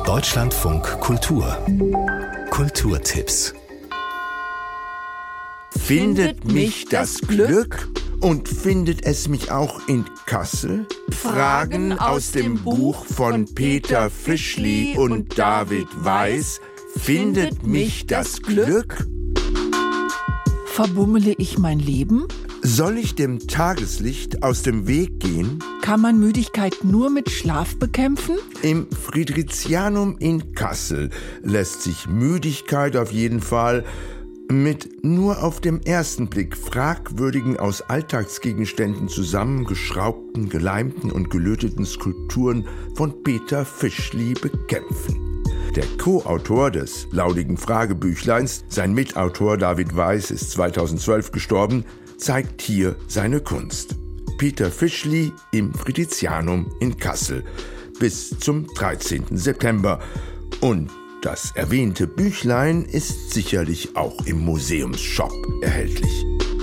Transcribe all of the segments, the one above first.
Deutschlandfunk Kultur. Kulturtipps. Findet mich das Glück? Und findet es mich auch in Kassel? Fragen aus dem Buch von Peter Fischli und David Weiß. Findet mich das Glück? Verbummele ich mein Leben? Soll ich dem Tageslicht aus dem Weg gehen? Kann man Müdigkeit nur mit Schlaf bekämpfen? Im Fridericianum in Kassel lässt sich Müdigkeit auf jeden Fall mit nur auf dem ersten Blick fragwürdigen, aus Alltagsgegenständen zusammengeschraubten, geleimten und gelöteten Skulpturen von Peter Fischli bekämpfen. Der Co-Autor des laudigen Fragebüchleins, sein Mitautor David Weiß, ist 2012 gestorben, zeigt hier seine Kunst. Peter Fischli im Fridericianum in Kassel bis zum 13. September. Und das erwähnte Büchlein ist sicherlich auch im Museumsshop erhältlich.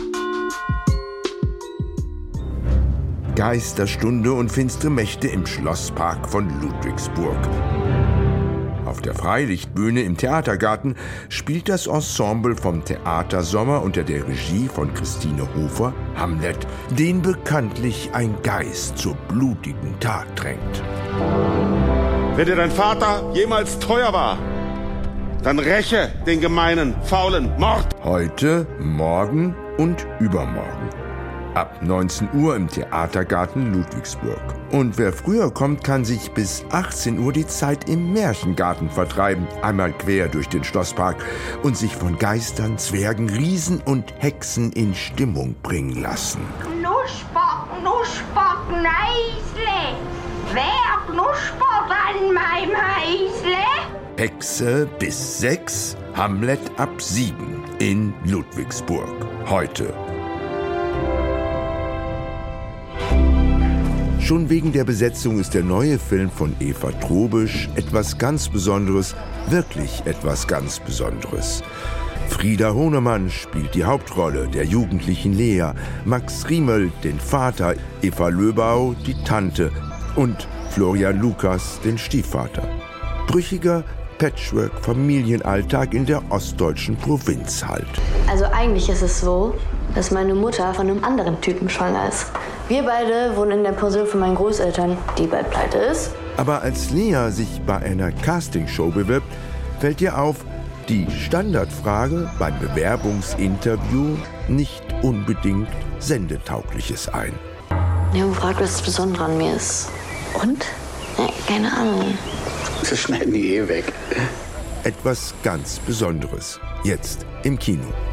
Geisterstunde und finstere Mächte im Schlosspark von Ludwigsburg. Auf der Freilichtbühne im Theatergarten spielt das Ensemble vom Theater Sommer unter der Regie von Christine Hofer Hamlet, den bekanntlich ein Geist zur blutigen Tat drängt. Wenn dir dein Vater jemals teuer war, dann räche den gemeinen, faulen Mord. Heute, morgen und übermorgen. Ab 19 Uhr im Theatergarten Ludwigsburg. Und wer früher kommt, kann sich bis 18 Uhr die Zeit im Märchengarten vertreiben. Einmal quer durch den Schlosspark und sich von Geistern, Zwergen, Riesen und Hexen in Stimmung bringen lassen. Knusper, knusper, Kneisle. Wer knuspert an meinem Häusle? Hexe bis 6, Hamlet ab 7 in Ludwigsburg. Heute. Schon wegen der Besetzung ist der neue Film von Eva Trobisch etwas ganz Besonderes, wirklich etwas ganz Besonderes. Frieda Hohnemann spielt die Hauptrolle der jugendlichen Lea, Max Riemel den Vater, Eva Löbau die Tante und Florian Lukas den Stiefvater. Brüchiger Patchwork-Familienalltag in der ostdeutschen Provinz halt. Also eigentlich ist es so, dass meine Mutter von einem anderen Typen schwanger ist. Wir beide wohnen in der Pension von meinen Großeltern, die bald pleite ist. Aber als Lea sich bei einer Castingshow bewirbt, fällt ihr auf, die Standardfrage beim Bewerbungsinterview nicht unbedingt Sendetaugliches ein. Neo fragt, was das Besondere an mir ist. Und? Keine Ahnung. Das schneiden die weg. Etwas ganz Besonderes. Jetzt im Kino.